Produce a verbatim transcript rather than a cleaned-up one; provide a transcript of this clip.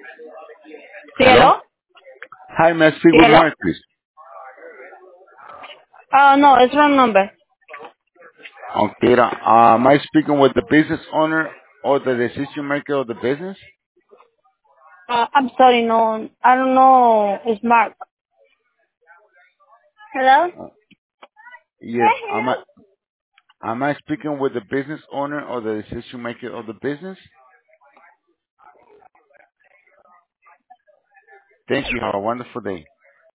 Sí, Hello? ¿aló? Hi, may I speak Sí, with ¿aló? Mark, please? Ah, no, it's wrong number. Okay, uh, am I speaking with the business owner or the decision maker of the business? Uh, I'm sorry, no, I don't know. It's Mark. Hello? Uh, yes. Am I, am I speaking with the business owner or the decision maker of the business? Thank you. Have a wonderful day.